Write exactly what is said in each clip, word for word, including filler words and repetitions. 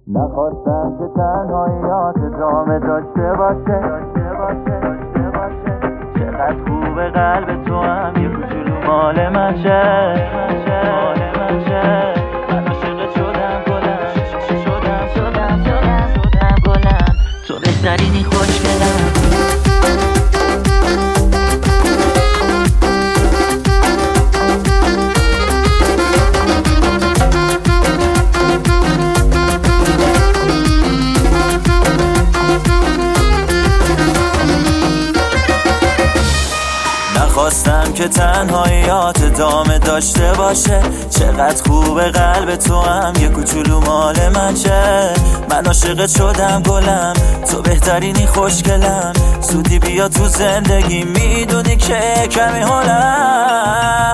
نخواستم که تنهاییات ادامه داشته باشه چقدر خوبه قلب تو هم یه کوچولو مال من شه من عاشقت شدم گلم شدم شدم شدم شدم گلم تو بهترینی خوشگلم نخواستم که تنهاییات ادامه داشته باشه چقدر خوبه قلب تو هم یه کوچولو مال من شه من عاشقت شدم گلم تو بهترینی خوشگلم زودی بیا تو زندگی میدونی که کمی حالم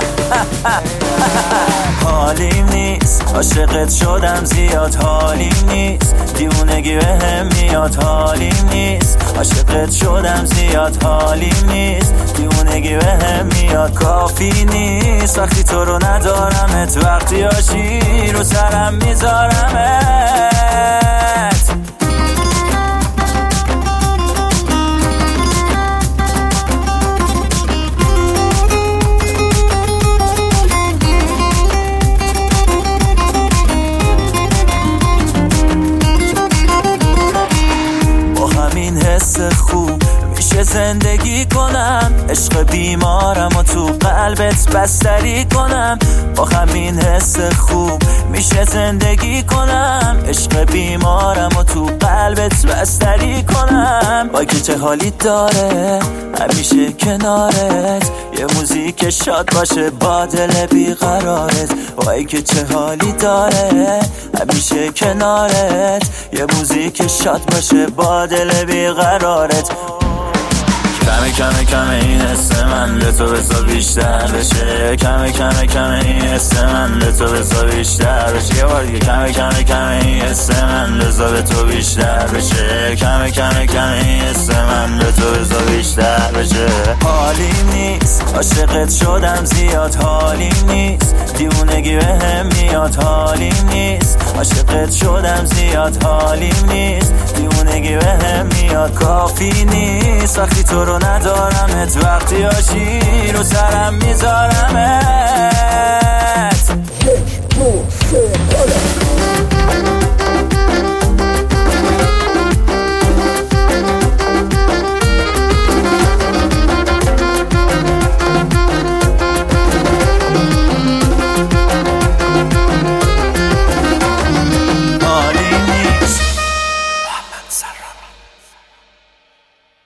حالیم نیست عاشقت شدم زیاد حالیم نیست دیوونگی بهم میاد حالیم نیست عاشقت شدم زیاد حالیم نیست دیوونگی بهم میاد کافی نیست وقتی تو رو ندارمت وقتی آشی رو سرم میذارمت حس خوب میشه زندگی کنم عشق بیمارم و تو قلبت بستری کنم با همین حس خوب میشه زندگی کنم عشق بیمارم و تو قلبت بستری کنم وای که چه حالی داره همیشه کنارت یه موزیک شاد باشه با دل بیقرارت وای که چه حالی داره همیشه کنارت یه موزیک شاد باشه با دل بیقرارت کمه کمه کمه این حس من به تو بزا بیشتر بشه کمه کمه کمه این حس من به تو بزا بیشتر بشه یه بار دیگه کمه کمه کمه این حس من بزا به تو بیشتر بشه کمه کمه کمه این حس من به تو بزا بیشتر بشه حالیم نیست عاشقت شدم زیاد حالیم نیست دیوونگی بهم میاد حالیم نیست عاشقت شدم زیاد حالیم نیست دیوونگی بهم میاد کافی نیست وقتی تو رو ندارمت وقتی آشی رو سرم میذارمت